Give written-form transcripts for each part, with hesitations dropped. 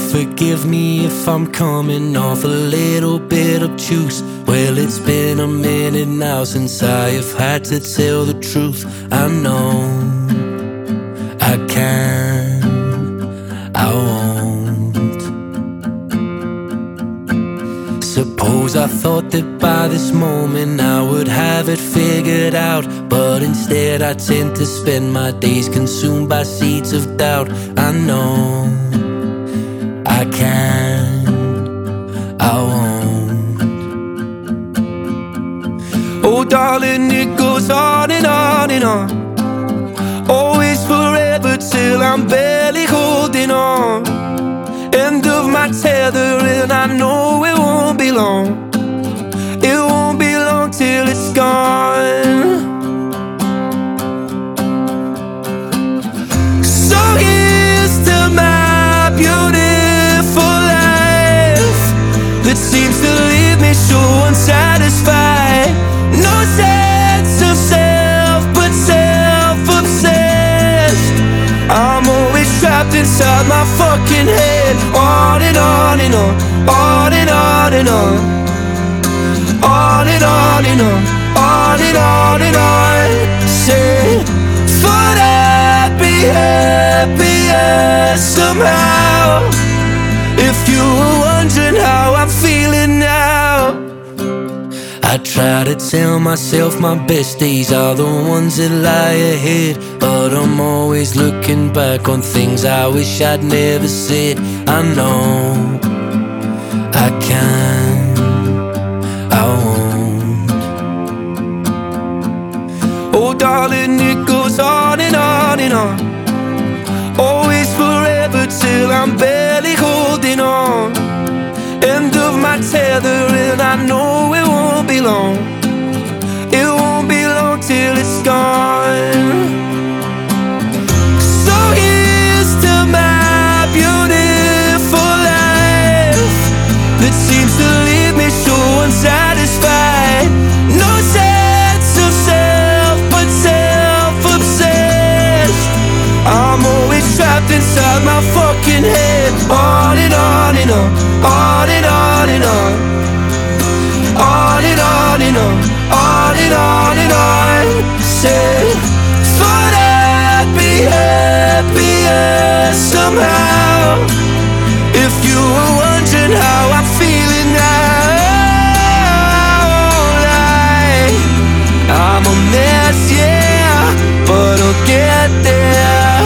forgive me if I'm coming off a little bit obtuse. Well, it's been a minute now since I have had to tell the truth. I know I can, I won't. Suppose I thought that by this moment I would have it figured out, but instead I tend to spend my days consumed by seeds of doubt. I know I can, I won't. Oh darling, it goes on and on and on, always forever till I'm barely holding on. End of my tethering, I know it won't be long. It won't be long till it's gone. So here's to my beautiful life that seems to leave me so unsatisfied. No sense of self, but self-obsessed. I'm always trapped inside my fucking head. On and on and on, on and on and on, on and on and on, on and on and on. Say, thought I'd be happier somehow, if you were wondering how I'm feeling now. I try to tell myself my best days are the ones that lie ahead, but I'm always looking back on things I wish I'd never said. I know I can, I won't. Oh darling, it goes on and on and on, always forever till I'm barely holding on. End of my tethering, I know it won't be long. It won't be long till it's gone. So here's to my beautiful life that seems to leave me so unsatisfied. No sense of self, but self-obsessed. I'm always trapped inside my fucking head. On and on and on, on and on and on, on and on and on, on and on and on. Say, thought I'd be happier somehow, if you were wondering how I'm feeling now. Like, I'm a mess, yeah, but I'll get there.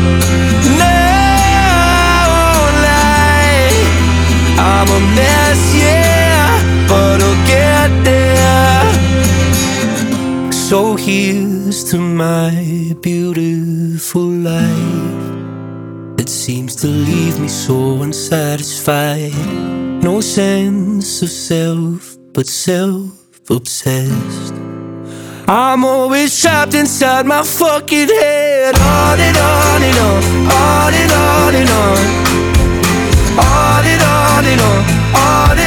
I'm a mess, yeah, but I'll get there. So here's to my beautiful life that seems to leave me so unsatisfied. No sense of self, but self-obsessed. I'm always trapped inside my fucking head. On and on and on, on and on and on, on and on and on, on